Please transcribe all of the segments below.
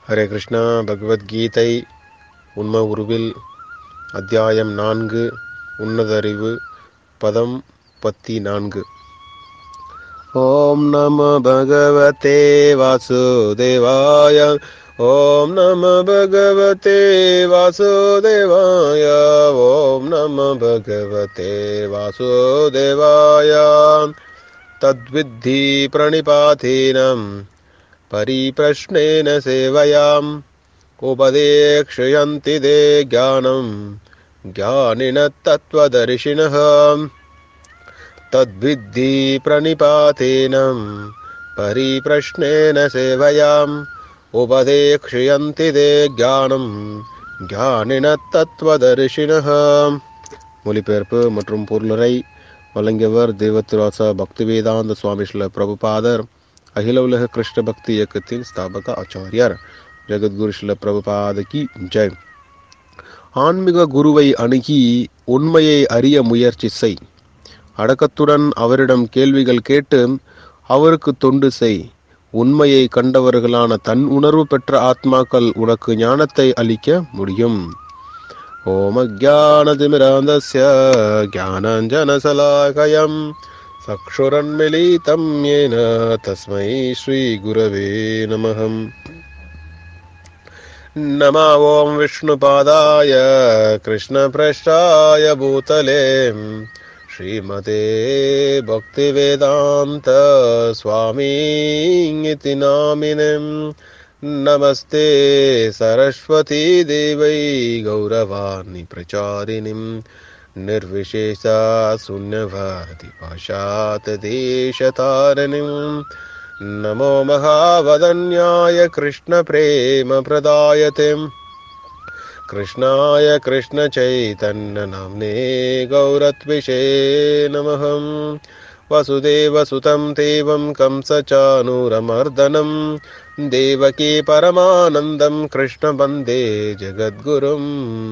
ஹரே கிருஷ்ணா. பகவத்கீதை உண்ம உருவில் அத்தியாயம் 4 உன்னதறிவு பதம் 14. ஓம் நம பகவதே வாசுதேவாய. ஓம் நம பகவதே வாசுதேவாய. ஓம் நம பகவதே வாசுதேவாய. தத்வித்தி பிரணிபாதீனம் பரிப்ரஷ்னேன சேவையாம் உபதேக்ஷயந்தி தே ஞானம் ஞானின தத்வதரிசினஹ. தத்வித்தி பிரணிபாதேனம் பரிப்ரஷ்னேன சேவையாம் உபதேக்ஷயந்தி தே ஞானம் ஞானின தத்வதரிசினஹ. மொழிபெயர்ப்பு மற்றும் பொருளுரை வழங்கியவர் தேவத்ராச பக்திவேதாந்த சுவாமி ஸ்ரீல பிரபுபாதர், அகில உலக கிருஷ்ண பக்தி இயக்கத்தின் ஸ்தாபக ஆச்சாரியார். ஜெகத்குரு ஸ்ரீல பிரபுபாத கி ஜெய். ஆன்மீக குருவை அணுகி உண்மையை அறிய முயற்சி செய். அடக்கத்துடன் அவரிடம் கேள்விகள் கேட்டு அவருக்கு தொண்டு செய். உண்மையை கண்டவர்களான தன் உணர்வு பெற்ற ஆத்மாக்கள் உனக்கு ஞானத்தை அளிக்க முடியும். ஓம் அஜ்ஞானதிமிராந்தஸ்ய ஞானாஞ்சனசலாகயம் சக்ஷுரன்மிலிதம் யேன தஸ்மை ஸ்ரீ குரவே நமः. நம ஓம் விஷ்ணுபாதாய கிருஷ்ணப்ரஷ்டாய பூதலே ஸ்ரீமதே பக்திவேதாந்த ஸ்வாமீதி நாமினே. நமஸ்தே சரஸ்வதி தேவை கௌரவாணி பிரச்சாரிணிம் நிர்விசேஷா சூன்யவாதி பாஷாத் தேசதாரிணிம். நமோ மகாவதன்யாய கிருஷ்ண பிரேம பிரதாயதே கிருஷ்ணாய கிருஷ்ண சைதன்ய நாம்னே கௌரத்விஷே நமः. வசுதேவ சுதம் தேவம் கம்சசானூரமர்தனம் தேவகி பரமானந்தம் கிருஷ்ண வந்தே ஜகத்குரும்.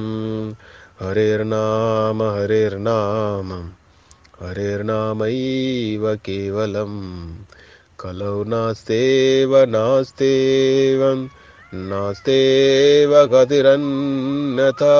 ஹரேர்நாம ஹரேர்நாம ஹரேர்நாமைவ கேவலம் கலௌ நாஸ்தேவ நாஸ்தேவ நாஸ்தேவ கதிரன்யதா.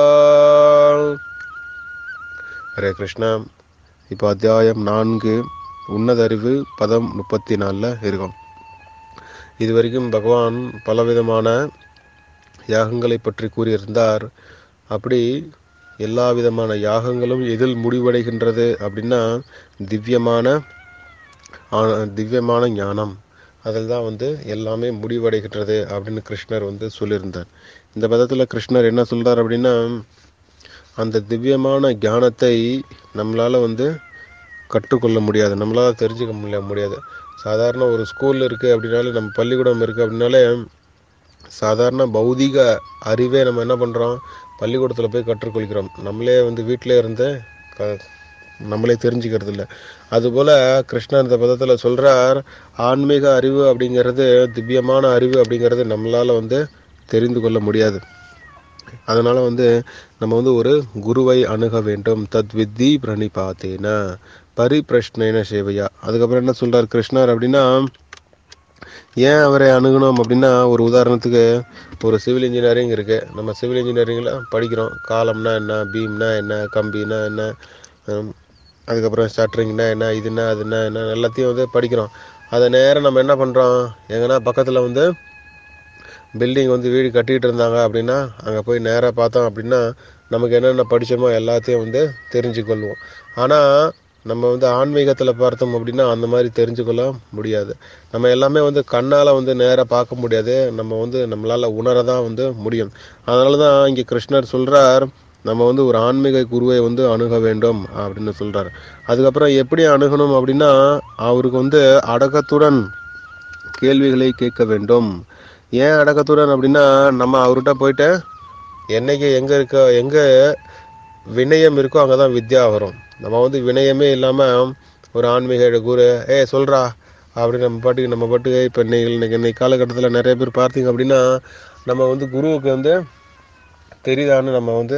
ஹரே கிருஷ்ணா. இப்போ அத்தியாயம் 4 உன்னதறிவு பதம் 34 இருக்கும். இதுவரைக்கும் பகவான் பலவிதமான யாகங்களை பற்றி கூறியிருந்தார். அப்படி எல்லா விதமான யாகங்களும் எதில் முடிவடைகின்றது அப்படின்னா திவ்யமான ஞானம், அதில் தான் எல்லாமே முடிவடைகின்றது அப்படின்னு கிருஷ்ணர் சொல்லியிருந்தார். இந்த பதத்தில் கிருஷ்ணர் என்ன சொல்றார் அப்படின்னா, அந்த திவ்யமான ஞானத்தை நம்மளால கற்றுக்கொள்ள முடியாது, நம்மளால தெரிஞ்சுக்க முடியாது. சாதாரண ஒரு ஸ்கூல் இருக்குது அப்படின்னாலே, நம்ம பள்ளிக்கூடம் இருக்குது அப்படின்னாலே, சாதாரண பௌதிக அறிவே நம்ம என்ன பண்ணுறோம், பள்ளிக்கூடத்தில் போய் கற்றுக்கொள்கிறோம். நம்மளே வீட்டிலே இருந்து நம்மளே தெரிஞ்சுக்கிறது இல்லை. அதுபோல் கிருஷ்ணர் இந்த பதத்தில் சொல்கிறார், ஆன்மீக அறிவு அப்படிங்கிறது, திவ்யமான அறிவு அப்படிங்கிறது நம்மளால் தெரிந்து கொள்ள முடியாது. அதனால் நம்ம ஒரு குருவை அணுக வேண்டும். தத்வித்தி பிரணிபாத்தேன பரிப்ரஷ்னேன சேவையா. அதுக்கப்புறம் என்ன சொல்கிறார் கிருஷ்ணர் அப்படின்னா, ஏன் அவரை அணுகணும் அப்படின்னா, ஒரு உதாரணத்துக்கு ஒரு சிவில் இன்ஜினியரிங் இருக்குது. நம்ம சிவில் இன்ஜினியரிங்கில் படிக்கிறோம். காலம்னா என்ன, பீம்னா என்ன, கம்பினா என்ன, அதுக்கப்புறம் ஷட்டரிங்னா என்ன, இதுனா அதுனா என்ன, எல்லாத்தையும் படிக்கிறோம். அதை நேரம் நம்ம என்ன பண்ணுறோம், எங்கன்னா பக்கத்தில் பில்டிங் வீடு கட்டிகிட்டு இருந்தாங்க அப்படின்னா அங்கே போய் நேராக பார்த்தோம் அப்படின்னா நமக்கு என்னென்ன படித்தோமோ எல்லாத்தையும் தெரிஞ்சுக்கொள்வோம். ஆனால் நம்ம ஆன்மீகத்தில் பார்த்தோம் அப்படின்னா அந்த மாதிரி தெரிஞ்சுக்கொள்ள முடியாது. நம்ம எல்லாமே கண்ணால் நேராக பார்க்க முடியாது. நம்ம நம்மளால் உணர தான் முடியும். அதனால தான் இங்கே கிருஷ்ணர் சொல்கிறார், நம்ம ஒரு ஆன்மீக குருவை அணுக வேண்டும் அப்படின்னு சொல்கிறார். அதுக்கப்புறம் எப்படி அணுகணும் அப்படின்னா, அவருக்கு அடக்கத்துடன் கேள்விகளை கேட்க வேண்டும். ஏன் அடக்கத்துடன் அப்படின்னா, நம்ம அவர்கிட்ட போயிட்டு என்னைக்கு எங்கே வினயம் இருக்கோ அங்கே தான் வித்யா வரும். நம்ம வினயமே இல்லாமல் ஒரு ஆன்மீக குரு சொல்கிறா அப்படின்னு நம்ம பாட்டுக்கு இப்போ இன்னைக்கு காலகட்டத்தில் நிறைய பேர் பார்த்தீங்க அப்படின்னா, நம்ம குருவுக்கு தெரியுதான்னு நம்ம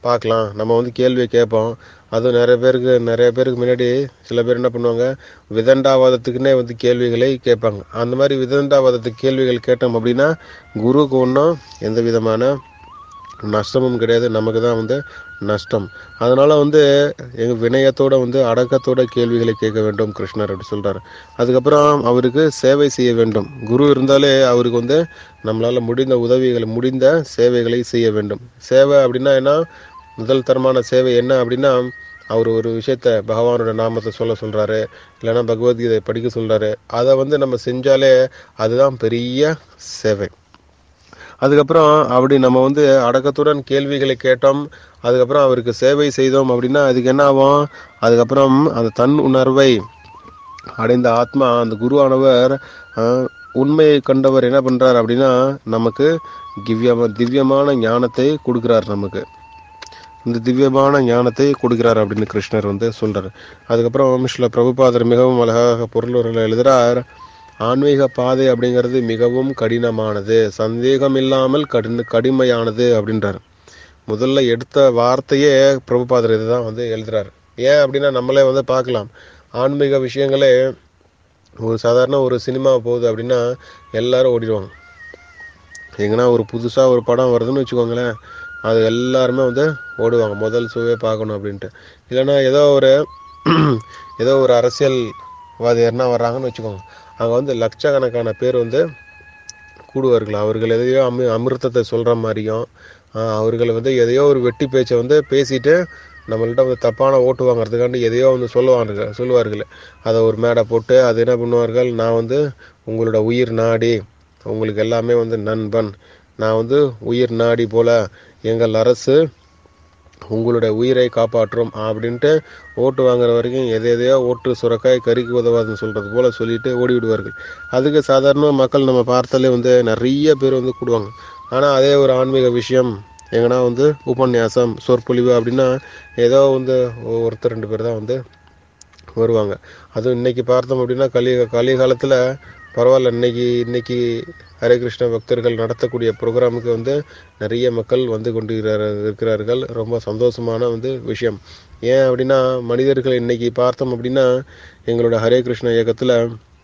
பார்க்கலாம், நம்ம வந்து கேள்வியை கேட்போம். அதுவும் நிறைய பேருக்கு முன்னாடி சில பேர் என்ன பண்ணுவாங்க, விதண்டாவாதத்துக்குன்னே வந்து கேள்விகளை கேட்பாங்க. அந்த மாதிரி விதண்டாவாதத்துக்கு கேள்விகள் கேட்டோம் அப்படின்னா குருவுக்கு ஒன்றும் எந்த விதமான நஷ்டமும் கிடையாது, நமக்கு தான் வந்து நஷ்டம். அதனால வந்து எங்க வினயத்தோட வந்து அடக்கத்தோட கேள்விகளை கேட்க வேண்டும் கிருஷ்ணர் அப்படி சொல்றாரு. அதுக்கப்புறம் அவருக்கு சேவை செய்ய வேண்டும். குரு இருந்தாலே அவருக்கு வந்து நம்மளால முடிந்த உதவிகளை, முடிந்த சேவைகளை செய்ய வேண்டும். சேவை அப்படின்னா என்ன, முதல் தரமான சேவை என்ன அப்படின்னா, அவர் ஒரு விஷயத்த பகவானோட நாமத்தை சொல்றாரு, இல்லைன்னா பகவத்கீதை படிக்க சொல்றாரு, அதை வந்து நம்ம செஞ்சாலே அதுதான் பெரிய சேவை. அதுக்கப்புறம் அப்படி நம்ம வந்து அடக்கத்துடன் கேள்விகளை கேட்டோம், அதுக்கப்புறம் அவருக்கு சேவை செய்தோம் அப்படின்னா அதுக்கு என்ன ஆகும், அதுக்கப்புறம் அந்த தன் உணர்வை அடைந்த ஆத்மா, அந்த குருவானவர் உண்மையை கண்டவர் என்ன பண்றார் அப்படின்னா நமக்கு திவ்யமான ஞானத்தை கொடுக்கிறார். நமக்கு இந்த திவ்யமான ஞானத்தை கொடுக்கிறார் அப்படின்னு கிருஷ்ணர் வந்து சொல்றாரு. அதுக்கப்புறம் ஸ்ரீல பிரபுபாதர் மிகவும் அழகாக பொருளுரையில் எழுதுறார், ஆன்மீக பாதை அப்படிங்கிறது மிகவும் கடினமானது, சந்தேகம் இல்லாமல் கடுமையானது அப்படின்றார். முதல்ல எடுத்த வார்த்தையே பிரபுபாதர் இதுதான் வந்து எழுதுறாரு. ஏன் அப்படின்னா நம்மளே வந்து பார்க்கலாம், ஆன்மீக விஷயங்களே ஒரு சாதாரண ஒரு சினிமா போகுது அப்படின்னா எல்லாரும் ஓடிடுவாங்க. எங்கன்னா ஒரு புதுசா ஒரு படம் வருதுன்னு வச்சுக்கோங்களேன், அது எல்லாருமே வந்து ஓடுவாங்க முதல் ஷோவே பார்க்கணும் அப்படின்ட்டு. இல்லைன்னா ஏதோ ஒரு அரசியல்வாதி யாருன்னா வர்றாங்கன்னு வச்சுக்கோங்க, அங்கே வந்து லட்சக்கணக்கான பேர் வந்து கூடுவார்கள். அவர்கள் எதையோ அமிர்தத்தை சொல்கிற மாதிரியும், அவர்கள் வந்து எதையோ ஒரு வெட்டி பேச்சை வந்து பேசிட்டு நம்மள்கிட்ட வந்து தப்பான ஓட்டு வாங்குறதுக்காண்டி எதையோ வந்து சொல்லுவார்கள். அதை ஒரு மேடை போட்டு அது என்ன பண்ணுவார்கள், நான் வந்து உங்களோட உயிர் நாடி, உங்களுக்கு எல்லாமே வந்து நண்பன், நான் வந்து உயிர் நாடி போல, எங்கள் அரசு உங்களுடைய உயிரை காப்பாற்றும் அப்படின்ட்டு ஓட்டு வாங்குற வரைக்கும் எதையோ ஓட்டு சுரக்காய் கறிக்கு உதவாதுன்னு சொல்றது போல சொல்லிட்டு ஓடி விடுவார்கள். அதுக்கு சாதாரண மக்கள் நம்ம பார்த்தாலே வந்து நிறைய பேர் வந்து கூடுவாங்க. ஆனால் அதே ஒரு ஆன்மீக விஷயம் எங்கன்னா வந்து உபன்யாசம் சொற்பொழிவு அப்படின்னா ஏதோ வந்து ஒருத்தர் 2 பேர் தான் வந்து வருவாங்க. அதுவும் இன்னைக்கு பார்த்தோம் அப்படின்னா கலிகாலத்தில் பரவாயில்ல, இன்னைக்கு ஹரே கிருஷ்ண பக்தர்கள் நடத்தக்கூடிய ப்ரோக்ராமுக்கு வந்து நிறைய மக்கள் வந்து கொண்டு இருக்கிறார்கள். ரொம்ப சந்தோஷமான வந்து விஷயம். ஏன் அப்படின்னா மனிதர்கள் இன்னைக்கு பார்த்தோம் அப்படின்னா எங்களோட ஹரே கிருஷ்ண இயக்கத்தில்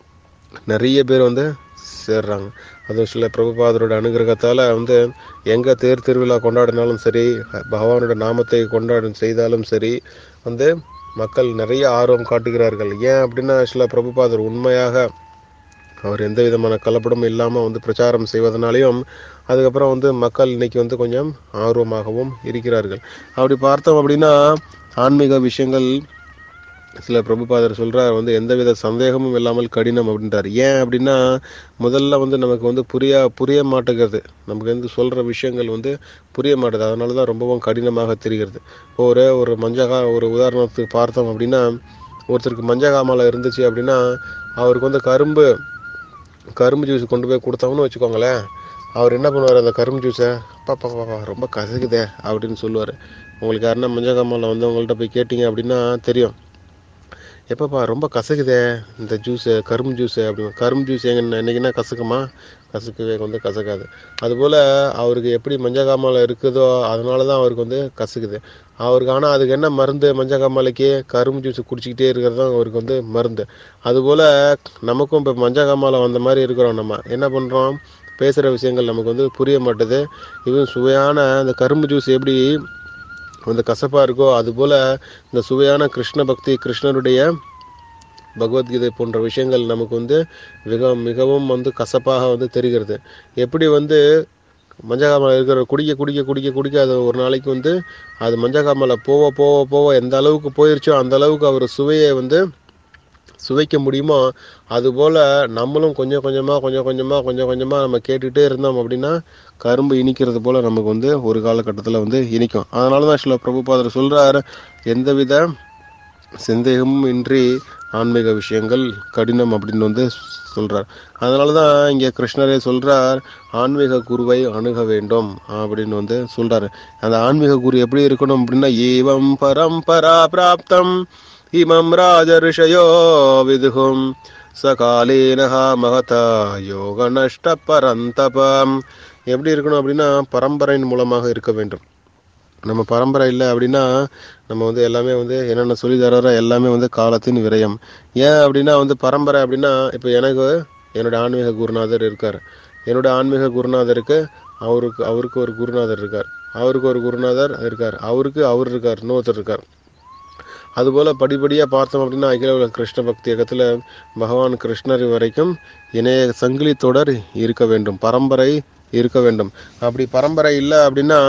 நிறைய பேர் வந்து சேர்றாங்க. அதுவும் சில பிரபுபாதரோட அனுகிரகத்தால் வந்து எங்கே திருவிழா கொண்டாடினாலும் சரி, பகவானோட நாமத்தை செய்தாலும் சரி வந்து மக்கள் நிறைய ஆர்வம் காட்டுகிறார்கள். ஏன் அப்படின்னா சில பிரபுபாதர் உண்மையாக அவர் எந்த விதமான கலப்படமும் இல்லாமல் வந்து பிரச்சாரம் செய்வதனாலையும் அதுக்கப்புறம் வந்து மக்கள் இன்னைக்கு வந்து கொஞ்சம் ஆர்வமாகவும் இருக்கிறார்கள். அப்படி பார்த்தோம் அப்படின்னா ஆன்மீக விஷயங்கள் சில பிரபுபாதர் சொல்றார் வந்து எந்தவித சந்தேகமும் இல்லாமல் கடினம் அப்படின்றார். ஏன் அப்படின்னா முதல்ல வந்து நமக்கு வந்து புரிய மாட்டேங்கிறது, நமக்கு வந்து சொல்ற விஷயங்கள் வந்து புரிய மாட்டேது, அதனால தான் ரொம்பவும் கடினமாக தெரிகிறது. இப்போ ஒரு ஒரு உதாரணத்துக்கு பார்த்தோம் அப்படின்னா ஒருத்தருக்கு மஞ்சகாமலை இருந்துச்சு அப்படின்னா அவருக்கு வந்து கரும்பு ஜூஸ் கொண்டு போய் கொடுத்தோம்னு வச்சுக்கோங்களேன், அவர் என்ன பண்ணுவார், அந்த கரும்பு ஜூஸை பாப்பா ரொம்ப கசக்குதே அப்படின்னு சொல்லுவார். உங்களுக்கு யாருன்னா மஞ்சகாமலை வந்து உங்கள்கிட்ட போய் கேட்டிங்க அப்படின்னா தெரியும், எப்பப்பா ரொம்ப கசக்குதே இந்த ஜூஸு, கரும்பு ஜூஸு அப்படின்னு. கரும்பு ஜூஸ் என்னைக்குன்னா கசக்குமா? கசக்கவே வந்து கசக்காது. அதுபோல் அவருக்கு எப்படி மஞ்சகாமலை இருக்குதோ அதனால தான் அவருக்கு வந்து கசக்குது அவருக்கு. ஆனால் அதுக்கு என்ன மருந்து, மஞ்சகாமலைக்கு கரும்பு ஜூஸ் குடிச்சிக்கிட்டே இருக்கிறது தான் அவருக்கு வந்து மருந்து. அதுபோல் நமக்கும் இப்போ மஞ்சகாமலை வந்த மாதிரி இருக்கிறோம். நம்ம என்ன பண்ணுறோம், பேசுகிற விஷயங்கள் நமக்கு வந்து புரிய மாட்டுது. இதுவும் சுவையான அந்த கரும்பு ஜூஸ் எப்படி வந்து கசப்பாக இருக்கோ அதுபோல் இந்த சுவையான கிருஷ்ண பக்தி, கிருஷ்ணருடைய பகவத்கீதை போன்ற விஷயங்கள் நமக்கு வந்து மிகவும் வந்து கசப்பாக வந்து தெரிகிறது. எப்படி வந்து மஞ்சகாமலை இருக்கிற குடிக்க அது ஒரு நாளைக்கு வந்து அது மஞ்சகாமலை போக எந்த அளவுக்கு போயிருச்சோ அந்த அளவுக்கு அவர் சுவையை வந்து சுவைக்க முடியுமோ அதுபோல் நம்மளும் கொஞ்சம் கொஞ்சமாக நம்ம கேட்டுகிட்டே இருந்தோம் அப்படின்னா கரும்பு இனிக்கிறது போல் நமக்கு வந்து ஒரு காலகட்டத்தில் வந்து இனிக்கும். அதனால தான் சில பிரபுபாதர் சொல்கிறார், எந்தவித சந்தேகமும் இன்றி ஆன்மீக விஷயங்கள் கடினம் அப்படின்னு வந்து சொல்கிறார். அதனால தான் இங்கே கிருஷ்ணரே சொல்கிறார், ஆன்மீக குருவை அணுக வேண்டும் அப்படின்னு வந்து சொல்கிறாரு. அந்த ஆன்மீக குரு எப்படி இருக்கணும் அப்படின்னா, ஏவம் பரம்பரா பிராப்தம் இமம் ராஜர்ஷயோ விதுகும் சகாலேனஹா மகதா யோக நஷ்ட பரந்தபம். எப்படி இருக்கணும் அப்படின்னா பரம்பரையின் மூலமாக இருக்க வேண்டும். நம்ம பரம்பரை இல்லை அப்படின்னா நம்ம வந்து எல்லாமே வந்து என்னென்ன சொல்லி தர்றாரோ எல்லாமே வந்து காலத்தின் விரயம். ஏன் அப்படின்னா வந்து பரம்பரை அப்படின்னா இப்போ எனக்கு என்னோட ஆன்மீக குருநாதர் இருக்கார். என்னோட ஆன்மீக குருநாதருக்கு அவருக்கு ஒரு குருநாதர் இருக்கார். அவருக்கு ஒரு குருநாதர் இருக்கார். அவருக்கு அவர் இருக்கார், இன்னொருத்தர் இருக்கார். அதுபோல் படிப்படியாக பார்த்தோம் அப்படின்னா அகில உலக கிருஷ்ண பக்தி இயக்கத்தில் பகவான் கிருஷ்ணர் வரைக்கும் இணைய சங்கிலி தொடர் இருக்க வேண்டும், பரம்பரை இருக்க வேண்டும். அப்படி பரம்பரை இல்லை அப்படின்னா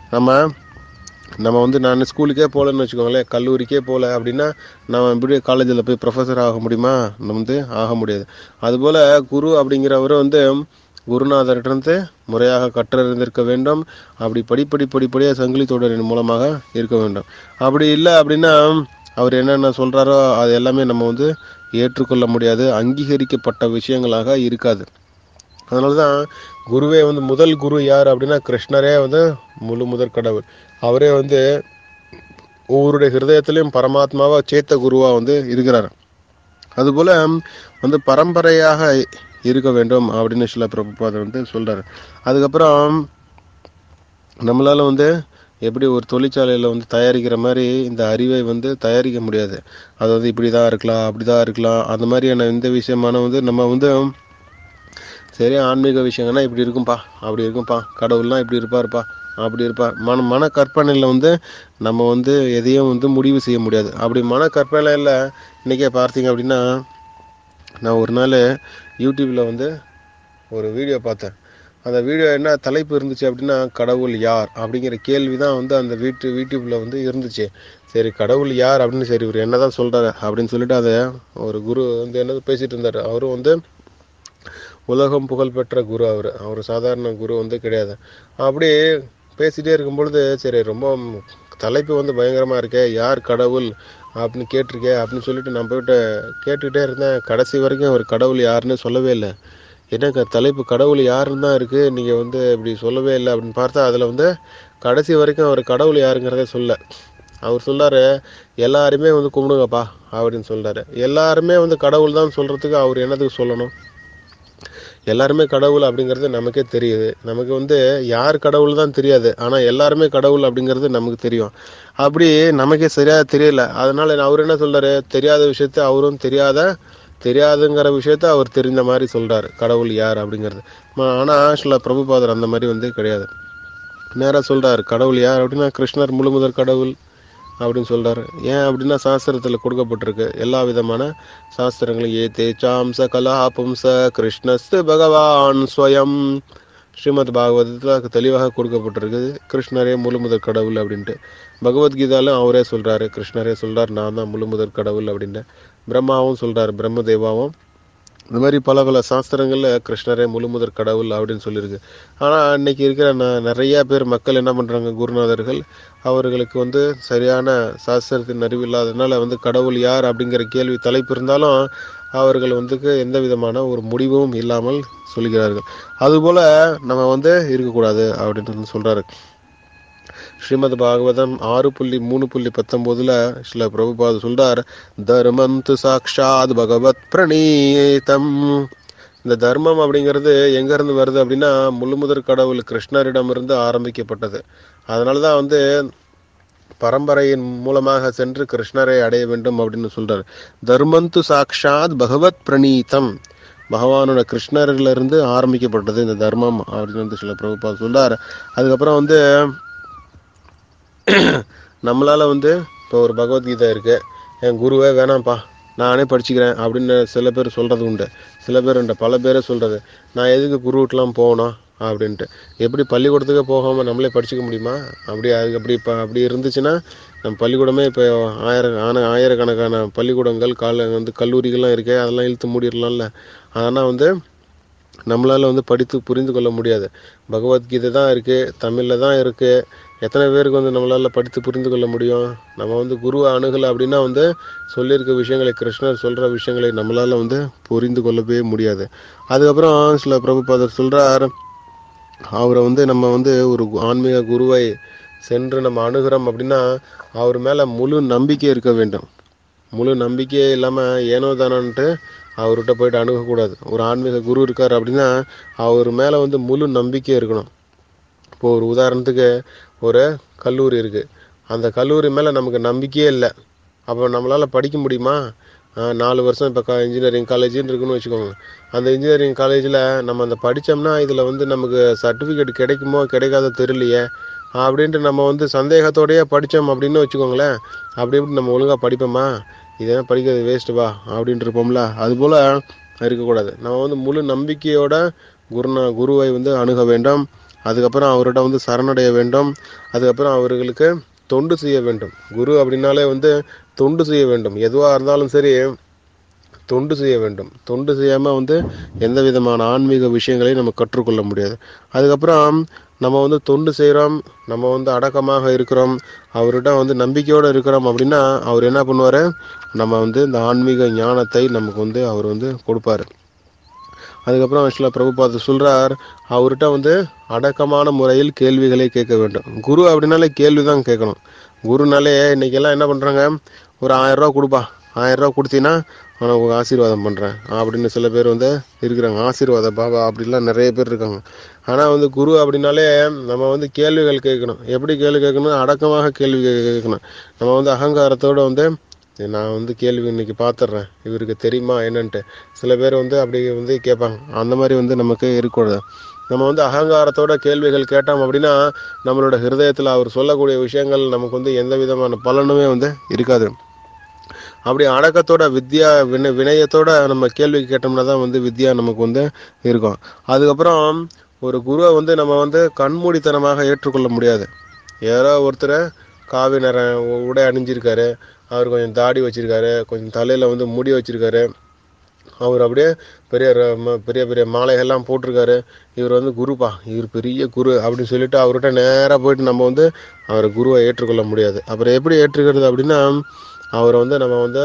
நம்ம வந்து நான் ஸ்கூலுக்கே போகலன்னு வச்சுக்கோங்களேன், கல்லூரிக்கே போகல அப்படின்னா நம்ம இப்படி காலேஜில் போய் ப்ரொஃபஸர் ஆக முடியுமா? நம்ம வந்து ஆக முடியாது. அதுபோல் குரு அப்படிங்கிறவர் வந்து குருநாதரிடந்து முறையாக கற்றறிந்திருக்க வேண்டும். அப்படி படிப்படியாக சங்கிலி தொடரின் மூலமாக இருக்க வேண்டும். அப்படி இல்லை அப்படின்னா அவர் என்னென்ன சொல்கிறாரோ அது எல்லாமே நம்ம வந்து ஏற்றுக்கொள்ள முடியாது, அங்கீகரிக்கப்பட்ட விஷயங்களாக இருக்காது. அதனால தான் குருவே வந்து முதல் குரு யார் அப்படின்னா கிருஷ்ணரே வந்து முழு முதற் கடவுள். அவரே வந்து ஒவ்வொருடைய ஹிருதயத்திலையும் பரமாத்மாவா சேத்த குருவா வந்து இருக்கிறார். அதுபோல வந்து பரம்பரையாக இருக்க வேண்டும் அப்படின்னு சில பிரபுபாதர் வந்து சொல்றாரு. அதுக்கப்புறம் நம்மளால வந்து எப்படி ஒரு தொழிற்சாலையில் வந்து தயாரிக்கிற மாதிரி இந்த அறிவை வந்து தயாரிக்க முடியாது. அதாவது இப்படிதான் இருக்கலாம், அப்படிதான் இருக்கலாம், அந்த மாதிரியான இந்த விஷயமான வந்து நம்ம வந்து சரி ஆன்மீக விஷயங்கள்னா இப்படி இருக்கும்பா, அப்படி இருக்கும்பா, கடவுள்லாம் இப்படி இருப்பார்ப்பா, அப்படி இருப்பார், மன கற்பனையில் வந்து நம்ம வந்து எதையும் வந்து முடிவு செய்ய முடியாது. அப்படி மன கற்பனையில் இன்றைக்கே பார்த்தீங்க அப்படின்னா, நான் ஒரு நாள் யூடியூப்பில் வந்து ஒரு வீடியோ பார்த்தேன். அந்த வீடியோ என்ன தலைப்பு இருந்துச்சு அப்படின்னா, கடவுள் யார் அப்படிங்கிற கேள்வி தான் வந்து அந்த யூடியூப்பில் வந்து இருந்துச்சு. சரி கடவுள் யார் அப்படின்னு, சரி இவர் என்ன தான் சொல்கிறாரு அப்படின்னு சொல்லிட்டு அதை ஒரு குரு வந்து என்ன பேசிகிட்டு இருந்தார். அவரும் வந்து உலகம் புகழ்பெற்ற குரு. அவர் சாதாரண குரு வந்து கிடையாது. அப்படி பேசிகிட்டே இருக்கும் பொழுது சரி ரொம்ப தலைப்பு வந்து பயங்கரமாக இருக்கே, யார் கடவுள் அப்படின்னு கேட்டிருக்கே அப்படின்னு சொல்லிட்டு நான் போய்ட்டு கேட்டுக்கிட்டே இருந்தேன். கடைசி வரைக்கும் அவர் கடவுள் யாருன்னு சொல்லவே இல்லை. என்ன தலைப்பு கடவுள் யாருன்னு தான் இருக்குது, நீங்கள் வந்து இப்படி சொல்லவே இல்லை அப்படின்னு பார்த்தா அதில் வந்து கடைசி வரைக்கும் அவர் கடவுள் யாருங்கிறதே சொல்ல. அவர் சொல்கிறாரு எல்லாருமே வந்து கும்பிடுங்கப்பா அப்படின்னு சொல்கிறாரு. எல்லாருமே வந்து கடவுள் தான் சொல்கிறதுக்கு அவர் என்னதுக்கு சொல்லணும்? எல்லாருமே கடவுள் அப்படிங்கிறது நமக்கே தெரியுது. நமக்கு வந்து யார் கடவுள் தான் தெரியாது, ஆனால் எல்லாருமே கடவுள் அப்படிங்கிறது நமக்கு தெரியும். அப்படி நமக்கே சரியாக தெரியல. அதனால அவர் என்ன சொல்றாரு, தெரியாத விஷயத்த அவரும் தெரியாதுங்கிற விஷயத்த அவர் தெரிந்த மாதிரி சொல்றாரு கடவுள் யார் அப்படிங்கிறது. ஆனால் சில பிரபுபாதர் அந்த மாதிரி வந்து கிடையாது. நேராக சொல்றாரு கடவுள் யார் அப்படின்னா கிருஷ்ணர் முழு முதற் கடவுள் அப்படின்னு சொல்றாரு. ஏன் அப்படின்னா சாஸ்திரத்தில் கொடுக்கப்பட்டிருக்கு எல்லா விதமான சாஸ்திரங்களும். ஏ தேச்சாம்ச கலாபும்ச கிருஷ்ணஸ்து பகவான் ஸ்வயம், ஸ்ரீமத் பாகவதத்தில் தெளிவாக கொடுக்கப்பட்டிருக்குது கிருஷ்ணரே முழு முதற் கடவுள் அப்படின்ட்டு. பகவத்கீதாலும் அவரே சொல்றாரு, கிருஷ்ணரே சொல்றார் நான் தான் முழு முதற் கடவுள் அப்படின்ட்டு. பிரம்மாவும் சொல்றாரு, பிரம்மதேவாவும். இந்த மாதிரி பல சாஸ்திரங்களில் கிருஷ்ணரே முழு முதற் கடவுள் அப்படின்னு சொல்லியிருக்கு. ஆனால் இன்னைக்கு இருக்கிற நிறைய பேர் மக்கள் என்ன பண்ணுறாங்க, குருநாதர்கள் அவர்களுக்கு வந்து சரியான சாஸ்திரத்தின் அறிவு இல்லாததுனால வந்து கடவுள் யார் அப்படிங்கிற கேள்வி தலைப்பு இருந்தாலும் அவர்கள் வந்து எந்த விதமான ஒரு முடிவும் இல்லாமல் சொல்கிறார்கள். அதுபோல் நம்ம வந்து இருக்கக்கூடாது அப்படின்னு சொல்கிறாரு. ஸ்ரீமத் பாகவதம் 6.3.19 சில பிரபுபாத சொல்றார், தர்மந்து சாக்ஷாத் பகவத் பிரணீதம். இந்த தர்மம் அப்படிங்கிறது எங்க இருந்து வருது அப்படின்னா முழு முதற் கடவுள் கிருஷ்ணரிடம் இருந்து ஆரம்பிக்கப்பட்டது. அதனாலதான் வந்து பரம்பரையின் மூலமாக சென்று கிருஷ்ணரை அடைய வேண்டும் அப்படின்னு சொல்றாரு. தர்மந்து சாக்ஷாத் பகவத் பிரணீதம், பகவானோட கிருஷ்ணரிலிருந்து ஆரம்பிக்கப்பட்டது இந்த தர்மம் அப்படின்னு வந்து சில பிரபுபாத சொல்றார். அதுக்கப்புறம் வந்து நம்மளால வந்து இப்போ ஒரு பகவத்கீதை இருக்கு, என் குருவே வேணாம்ப்பா நானே படிச்சுக்கிறேன் அப்படின்னு சில பேர் சொல்றது உண்டு. சில பேர் உண்டு, பல பேரை சொல்றது, நான் எதுக்கு குருவிட்டெலாம் போகணும் அப்படின்ட்டு. எப்படி பள்ளிக்கூடத்துக்கே போகாமல் நம்மளே படிச்சுக்க முடியுமா? அப்படி இருந்துச்சுன்னா நம்ம பள்ளிக்கூடமே இப்போ ஆயிரக்கணக்கான பள்ளிக்கூடங்கள் வந்து கல்லூரிகள்லாம் இருக்கே, அதெல்லாம் இழுத்து மூடிடலாம்ல. ஆனால் வந்து நம்மளால் வந்து படித்து புரிந்து கொள்ள முடியாது. பகவத்கீதை தான் இருக்குது, தமிழில் தான் இருக்குது. எத்தனை பேருக்கு வந்து நம்மளால் படித்து புரிந்து கொள்ள முடியும்? நம்ம வந்து குருவை அணுகலை அப்படின்னா வந்து சொல்லியிருக்க விஷயங்களை, கிருஷ்ணர் சொல்கிற விஷயங்களை நம்மளால் வந்து புரிந்து கொள்ளவே முடியாது. அதுக்கப்புறம் சில பிரபுபாதர் சொல்கிறார், அவரை வந்து நம்ம வந்து ஒரு ஆன்மீக குருவை சென்று நம்ம அணுகிறோம் அப்படின்னா அவர் மேலே முழு நம்பிக்கை இருக்க வேண்டும். முழு நம்பிக்கையே இல்லாமல் ஏனோ தானோன்ட்டு அவர்கிட்ட போயிட்டு அணுகக்கூடாது. ஒரு ஆன்மீக குரு இருக்கார் அப்படின்னா அவர் மேலே வந்து முழு நம்பிக்கை இருக்கணும். இப்போ ஒரு உதாரணத்துக்கு ஒரு கல்லூரி இருக்குது, அந்த கல்லூரி மேலே நமக்கு நம்பிக்கையே இல்லை. அப்போ நம்மளால் படிக்க முடியுமா? 4 வருஷம் இப்போ இன்ஜினியரிங் காலேஜுன்னு இருக்குன்னு வச்சுக்கோங்க. அந்த இன்ஜினியரிங் காலேஜில் நம்ம அந்த படித்தோம்னா இதில் வந்து நமக்கு சர்டிஃபிகேட் கிடைக்குமோ கிடைக்காதோ தெரியலையே அப்படின்ட்டு நம்ம வந்து சந்தேகத்தோடையே படித்தோம் அப்படின்னு வச்சுக்கோங்களேன். அப்படி இப்படி நம்ம ஒழுங்காக படிப்போமா? இதெல்லாம் படிக்கிறது வேஸ்ட்டு வா அப்படின்ட்டு இருப்போம்ல. அதுபோல் இருக்கக்கூடாது. நம்ம வந்து முழு நம்பிக்கையோட குருவை வந்து அணுக வேண்டும். அதுக்கப்புறம் அவர்கிட்ட வந்து சரணடைய வேண்டும். அதுக்கப்புறம் அவர்களுக்கு தொண்டு செய்ய வேண்டும். குரு அப்படின்னாலே வந்து தொண்டு செய்ய வேண்டும். எதுவாக இருந்தாலும் சரி தொண்டு செய்ய வேண்டும். தொண்டு செய்யாமல் வந்து எந்த விதமான ஆன்மீக விஷயங்களையும் நம்ம கற்றுக்கொள்ள முடியாது. அதுக்கப்புறம் நம்ம வந்து தொண்டு செய்கிறோம், நம்ம வந்து அடக்கமாக இருக்கிறோம், அவர்கிட்ட வந்து நம்பிக்கையோடு இருக்கிறோம் அப்படின்னா அவர் என்ன பண்ணுவார், நம்ம வந்து இந்த ஆன்மீக ஞானத்தை நமக்கு வந்து அவர் வந்து கொடுப்பார். அதுக்கப்புறம் ஆக்சுவலாக பிரபுபாத சொல்கிறார், அவர்கிட்ட வந்து அடக்கமான முறையில் கேள்விகளை கேட்க வேண்டும். குரு அப்படின்னாலே கேள்வி தான் கேட்கணும். குருனாலே இன்றைக்கெல்லாம் என்ன பண்ணுறாங்க, ஒரு 1000 ரூபா கொடுப்பா, 1000 ரூபா கொடுத்தீங்கன்னா உனக்கு ஆசீர்வாதம் பண்ணுறேன் அப்படின்னு சில பேர் வந்து இருக்கிறாங்க. ஆசீர்வாத பாபா அப்படிலாம் நிறைய பேர் இருக்காங்க. ஆனால் வந்து குரு அப்படின்னாலே நம்ம வந்து கேள்விகள் கேட்கணும். எப்படி கேள்வி கேட்கணும்? அடக்கமாக கேள்வி கேட்கணும். நம்ம வந்து அகங்காரத்தோடு வந்து நான் வந்து கேள்வி இன்னைக்கு பார்த்துட்றேன், இவருக்கு தெரியுமா என்னன்ட்டு சில பேர் வந்து அப்படி வந்து கேட்பாங்க. அந்த மாதிரி வந்து நமக்கு இருக்கக்கூடாது. நம்ம வந்து அகங்காரத்தோட கேள்விகள் கேட்டோம் அப்படின்னா நம்மளோட ஹிருதயத்தில் அவர் சொல்லக்கூடிய விஷயங்கள் நமக்கு வந்து எந்த விதமான பலனுமே வந்து இருக்காது. அப்படி அடக்கத்தோட வினயத்தோட நம்ம கேள்வி கேட்டோம்னா தான் வந்து வித்யா நமக்கு வந்து இருக்கும். அதுக்கப்புறம் ஒரு குருவை வந்து நம்ம வந்து கண்மூடித்தனமாக ஏற்றுக்கொள்ள முடியாது. யாரோ ஒருத்தர் காவி நிற உடை அணிஞ்சிருக்காரு, அவர் கொஞ்சம் தாடி வச்சிருக்காரு, கொஞ்சம் தலையில் வந்து முடி வச்சிருக்காரு, அவர் அப்படியே பெரிய பெரிய பெரிய மாலைகள்லாம் போட்டிருக்காரு, இவர் வந்து குருப்பா, இவர் பெரிய குரு அப்படின்னு சொல்லிட்டு அவர்கிட்ட நேராக போயிட்டு நம்ம வந்து அவரை குருவை ஏற்றுக்கொள்ள முடியாது. அப்புறம் எப்படி ஏற்றுக்கிறது அப்படின்னா அவரை வந்து நம்ம வந்து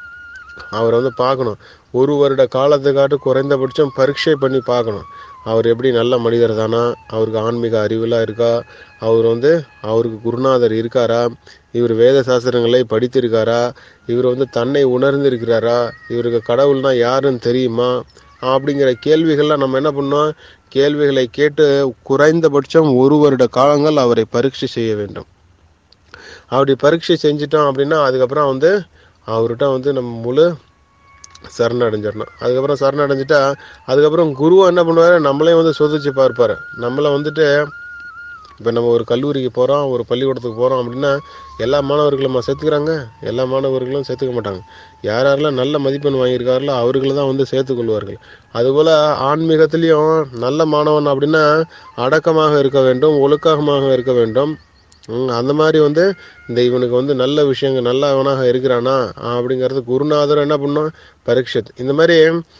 அவரை வந்து பார்க்கணும். 1 வருட காலத்துக்காட்டு குறைந்தபட்சம் பரீட்சை பண்ணி பார்க்கணும். அவர் எப்படி நல்ல மனிதர் தானா, அவருக்கு ஆன்மீக அறிவுலாம் இருக்கா, அவர் வந்து அவருக்கு குருநாதர் இருக்காரா, இவர் வேத சாஸ்திரங்களை படித்திருக்காரா, இவர் வந்து தன்னை உணர்ந்திருக்கிறாரா, இவருக்கு கடவுள்னா யாருன்னு தெரியுமா அப்படிங்கிற கேள்விகள்லாம் நம்ம என்ன பண்ணோம், கேள்விகளை கேட்டு குறைந்தபட்சம் 1 வருட காலங்கள் அவரை பரீட்சை செய்ய வேண்டும். அப்படி பரீட்சை செஞ்சிட்டோம் அப்படின்னா அதுக்கப்புறம் வந்து அவர்கிட்ட வந்து நம்ம முழு சரணடைஞ்சிடணும். அதுக்கப்புறம் சரணடைஞ்சிட்டா அதுக்கப்புறம் குருவை என்ன பண்ணுவார், நம்மளையும் வந்து சோதிச்சு பார்ப்பார். நம்மளை வந்துட்டு இப்போ நம்ம ஒரு கல்லூரிக்கு போகிறோம், ஒரு பள்ளிக்கூடத்துக்கு போகிறோம் அப்படின்னா எல்லா மாணவர்களும் சேர்த்துக்கிறாங்க, எல்லா மாணவர்களும் சேர்த்துக்க மாட்டாங்க. யாரெல்லாம் நல்ல மதிப்பெண் வாங்கியிருக்காங்களோ அவர்களை தான் வந்து சேர்த்துக்கொள்வார்கள். அதுபோல் ஆன்மீகத்திலையும் நல்ல மாணவன் அப்படின்னா அடக்கமாக இருக்க வேண்டும், ஒழுக்கமாக இருக்க வேண்டும். அந்த மாதிரி வந்து இந்த இவனுக்கு வந்து நல்ல விஷயங்கள் நல்லவனாக இருக்கிறானா அப்படிங்கிறது குருநாதர் என்ன பண்ணோம், பரீட்சத். இந்த மாதிரி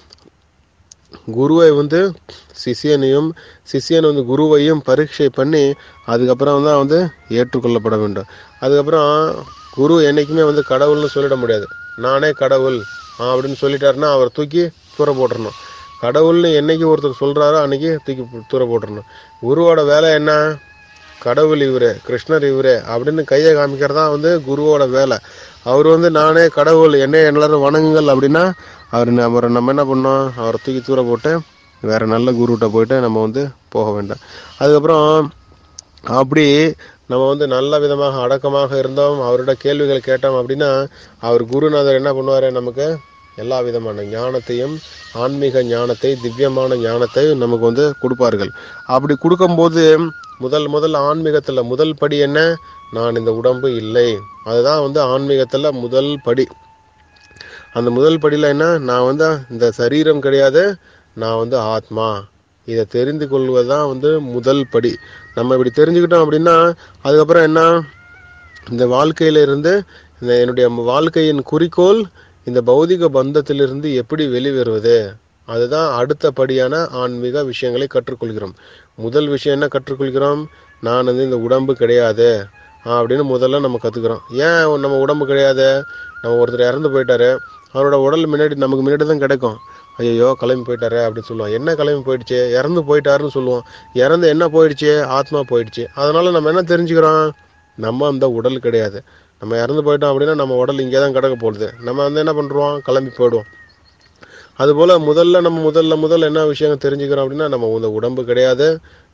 குருவை வந்து சிஷியனையும் சிஷியன் வந்து குருவையும் பரீட்சை பண்ணி அதுக்கப்புறம் தான் வந்து ஏற்றுக்கொள்ளப்பட வேண்டும். அதுக்கப்புறம் குரு என்றைக்குமே வந்து கடவுள்னு சொல்லிட முடியாது. நானே கடவுள் அப்படின்னு சொல்லிட்டாருன்னா அவர் தூக்கி தூர போட்டுடணும். கடவுள்னு என்னைக்கு ஒருத்தர் சொல்கிறாரோ அன்னைக்கு தூக்கி தூர போட்டுடணும். குருவோட வேலை என்ன, கடவுள் இவரு, கிருஷ்ணர் இவரு அப்படின்னு கையை காமிக்கிறதா வந்து குருவோட வேலை. அவர் வந்து நானே கடவுள், என்னை எல்லாரும் வணங்குங்கள் அப்படின்னா அவரை நம்ம என்ன பண்ணோம், அவரை தூக்கி தூர போட்டு வேற நல்ல குருகிட்ட போயிட்டு நம்ம வந்து போக வேண்டாம். அதுக்கப்புறம் அப்படி நம்ம வந்து நல்ல விதமாக அடக்கமாக இருந்தோம், அவரோட கேள்விகள் கேட்டோம் அப்படின்னா அவர் குருநாதர் என்ன பண்ணுவார், நமக்கு எல்லா விதமான ஞானத்தையும் ஆன்மீக ஞானத்தை திவ்யமான ஞானத்தை நமக்கு வந்து கொடுப்பார்கள். அப்படி கொடுக்கும்போது முதல் ஆன்மீகத்தில் முதல் படி என்ன, நான் இந்த உடம்பு இல்லை. அதுதான் வந்து ஆன்மீகத்தில் முதல் படி. அந்த முதல் படியில் என்ன, நான் வந்து இந்த சரீரம் கிடையாது, நான் வந்து ஆத்மா. இதை தெரிந்து கொள்வதுதான் வந்து முதல் படி. நம்ம இப்படி தெரிஞ்சுக்கிட்டோம் அப்படின்னா அதுக்கப்புறம் என்ன, இந்த வாழ்க்கையிலிருந்து இந்த என்னுடைய வாழ்க்கையின் குறிக்கோள் இந்த பௌதிக பந்தத்திலிருந்து எப்படி வெளிவருவது, அதுதான் அடுத்த படியான ஆன்மீக விஷயங்களை கற்றுக்கொள்கிறோம். முதல் விஷயம் என்ன கற்றுக்கொள்கிறோம், நான் வந்து இந்த உடம்பு கிடையாது அப்படின்னு முதல்ல நம்ம கற்றுக்கிறோம். ஏன் நம்ம உடம்பு கிடையாது, நம்ம ஒருத்தர் இறந்து போயிட்டாரு, அவரோட உடல் நமக்கு முன்னாடி தான் கிடைக்கும். ஐயோ கிளம்பி போயிட்டாரு அப்படின்னு சொல்லுவோம். என்ன கிளம்பி போயிடுச்சு, இறந்து போயிட்டாருன்னு சொல்லுவோம். இறந்து என்ன போயிடுச்சு, ஆத்மா போயிடுச்சு. அதனால நம்ம என்ன தெரிஞ்சுக்கிறோம், நம்ம அந்த உடல் கிடையாது. நம்ம இறந்து போயிட்டோம் அப்படின்னா நம்ம உடல் இங்கே தான் கிடக்க போடுது. நம்ம வந்து என்ன பண்ணுறோம், கிளம்பி போயிடுவோம். அதுபோல் நம்ம முதல்ல என்ன விஷயம் தெரிஞ்சுக்கிறோம் அப்படின்னா நம்ம இந்த உடம்பு கிடையாது,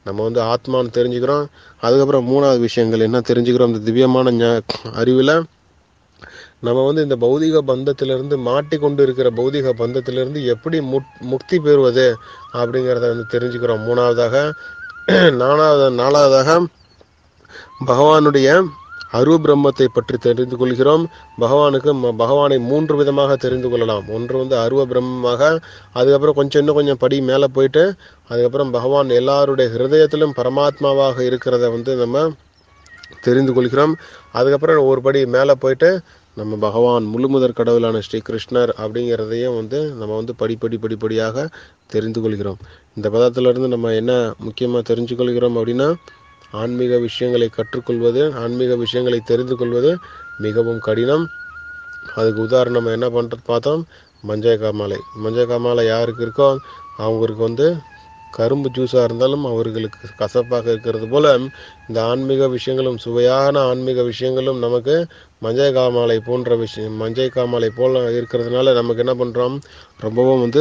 நம்ம வந்து ஆத்மான்னு தெரிஞ்சுக்கிறோம். அதுக்கப்புறம் 3வது விஷயங்கள் என்ன தெரிஞ்சுக்கிறோம், இந்த திவ்யமான அறிவில் நம்ம வந்து இந்த பௌதிக பந்தத்திலிருந்து மாட்டிக்கொண்டு இருக்கிற பௌதிக பந்தத்திலிருந்து எப்படி முக்தி பெறுவது அப்படிங்கிறத வந்து தெரிஞ்சுக்கிறோம் 3வதாக. 4வதாக பகவானுடைய அருவ பிரம்மத்தை பற்றி தெரிந்து கொள்கிறோம். பகவானை 3 விதமாக தெரிந்து கொள்ளலாம். ஒன்று வந்து அருவ பிரம்மமாக, அதுக்கப்புறம் இன்னும் கொஞ்சம் படி மேலே போயிட்டு அதுக்கப்புறம் பகவான் எல்லாருடைய ஹிருதயத்திலும் பரமாத்மாவாக இருக்கிறத வந்து நம்ம தெரிந்து கொள்கிறோம். அதுக்கப்புறம் ஒரு படி மேலே போயிட்டு நம்ம பகவான் முழுமுதற் கடவுளான ஸ்ரீ கிருஷ்ணர் அப்படிங்கிறதையும் வந்து நம்ம வந்து படிப்படியாக தெரிந்து கொள்கிறோம். இந்த பதத்திலிருந்து நம்ம என்ன முக்கியமாக தெரிஞ்சு கொள்கிறோம் அப்படின்னா, ஆன்மீக விஷயங்களை கற்றுக்கொள்வது, ஆன்மீக விஷயங்களை தெரிந்து கொள்வது மிகவும் கடினம். அதுக்கு உதாரணம் என்ன பண்ணுறது பார்த்தோம், மஞ்சள் காமாலை யாருக்கு இருக்கோ அவங்களுக்கு வந்து கரும்பு ஜூஸாக இருந்தாலும் அவர்களுக்கு கசப்பாக இருக்கிறது போல இந்த ஆன்மீக விஷயங்களும், சுவையான ஆன்மீக விஷயங்களும் நமக்கு மஞ்சள் காமாலை போல இருக்கிறதுனால நமக்கு என்ன பண்ணுறோம், ரொம்பவும் வந்து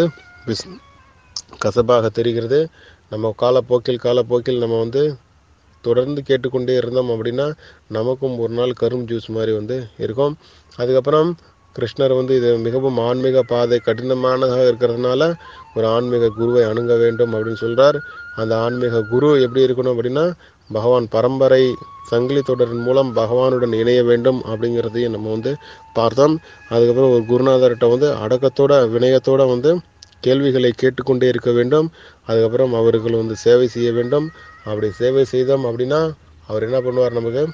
கசப்பாக தெரிகிறது. நம்ம காலப்போக்கில் நம்ம வந்து தொடர்ந்து கேட்டுக்கொண்டே இருந்தோம் அப்படின்னா நமக்கும் ஒரு நாள் கரும்பு ஜூஸ் மாதிரி வந்து இருக்கும். அதுக்கப்புறம் கிருஷ்ணர் வந்து இது மிகவும் ஆன்மீக பாதை கடினமானதாக இருக்கிறதுனால ஒரு ஆன்மீக குருவை அணுக வேண்டும் அப்படின்னு சொல்றார். அந்த ஆன்மீக குரு எப்படி இருக்கணும் அப்படின்னா, பகவான் பரம்பரை சங்கிலி தொடரின் மூலம் பகவானுடன் இணைய வேண்டும் அப்படிங்கிறதையும் நம்ம வந்து பார்த்தோம். அதுக்கப்புறம் ஒரு குருநாதர்கிட்ட வந்து அடக்கத்தோட வினயத்தோட வந்து கேள்விகளை கேட்டுக்கொண்டே இருக்க வேண்டும். அதுக்கப்புறம் அவர்கள் வந்து சேவை செய்ய வேண்டும். அப்படி சேவை செய்தோம் அப்படின்னா அவர் என்ன பண்ணுவார், நமக்கு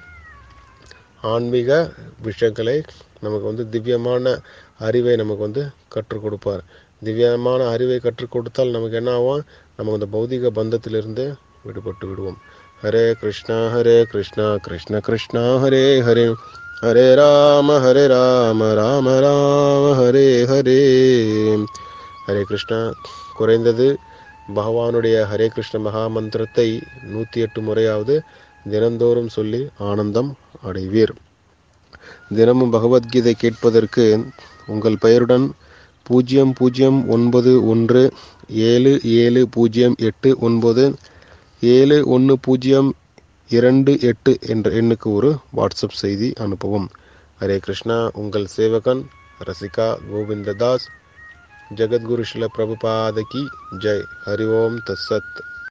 ஆன்மீக விஷயங்களை நமக்கு வந்து திவ்யமான அறிவை நமக்கு வந்து கற்றுக் கொடுப்பார். திவ்யமான அறிவை கற்றுக் கொடுத்தால் நமக்கு என்ன ஆகும், நம்ம அந்த பௌதிக பந்தத்திலிருந்து விடுபட்டு விடுவோம். ஹரே கிருஷ்ணா கிருஷ்ண கிருஷ்ணா ஹரே ஹரே, ஹரே ராம ராம ராம ஹரே ஹரே. ஹரே கிருஷ்ணா. குறைந்தது பகவானுடைய ஹரே கிருஷ்ண மகா மந்திரத்தை 108 முறையாவது தினந்தோறும் சொல்லி ஆனந்தம் அடைவீர். தினமும் பகவத்கீதை கேட்பதற்கு உங்கள் பெயருடன் 009170897128 என்ற எண்ணுக்கு ஒரு வாட்ஸ்அப் செய்தி அனுப்பவும். ஹரே கிருஷ்ணா. உங்கள் சேவகன் ரசிகா கோவிந்ததாஸ். ஜெகத்குரு ஸ்ரீல பிரபுபாத கி ஜெய். ஹரி ஓம் தத்சத்.